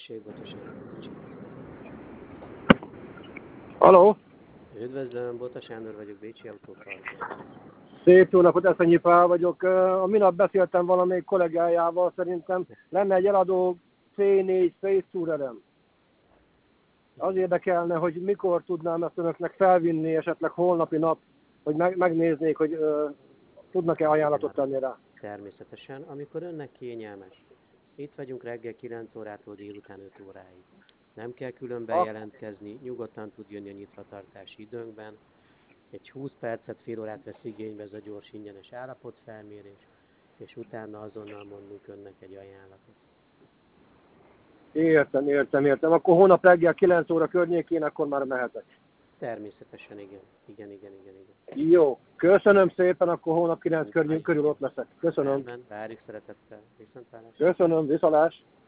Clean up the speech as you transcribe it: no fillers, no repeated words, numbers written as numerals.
Tessék, Bota Sándor Kocsi. Haló! Üdvözlöm, Bota Sándor vagyok, Bécsi Autóparkból. Szép jó napot, Eszenyi Pál vagyok. A minap beszéltem valamelyik kollégájával, szerintem lenne egy eladó C4 Face Tourer-em. Az érdekelne, hogy mikor tudnám ezt önöknek felvinni, esetleg holnapi nap, hogy megnéznék, hogy tudnak-e ajánlatot tenni rá. Természetesen, amikor önnek kényelmes. Itt vagyunk reggel 9 órától délután 5 óráig. Nem kell külön bejelentkezni, nyugodtan tud jönni a nyitvatartási időnkben. Egy 20 percet, fél órát vesz igénybe ez a gyors ingyenes állapotfelmérés, és utána azonnal mondunk önnek egy ajánlatot. Értem. Akkor holnap reggel 9 óra környékén, akkor már mehetek. Természetesen igen. Igen. Jó, köszönöm szépen, akkor holnap 9 körül ott leszek. Köszönöm. Várjuk szeretettel. Viszontlátásra. Köszönöm, viszalás.